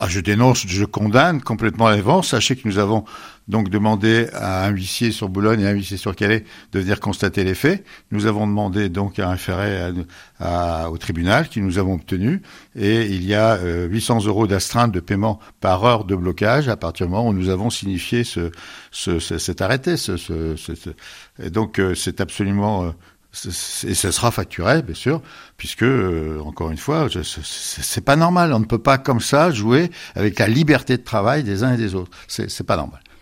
Ah, je dénonce, je condamne complètement les vents. Sachez que nous avons donc demandé à un huissier sur Boulogne et un huissier sur Calais de venir constater les faits. Nous avons demandé donc un référé au tribunal qui nous avons obtenu. Et il y a 800 € d'astreinte de paiement par heure de blocage à partir du moment où nous avons signifié cet arrêté. Et donc c'est absolument... Et ça sera facturé, bien sûr, puisque, encore une fois, c'est pas normal. On ne peut pas comme ça jouer avec la liberté de travail des uns et des autres. C'est pas normal.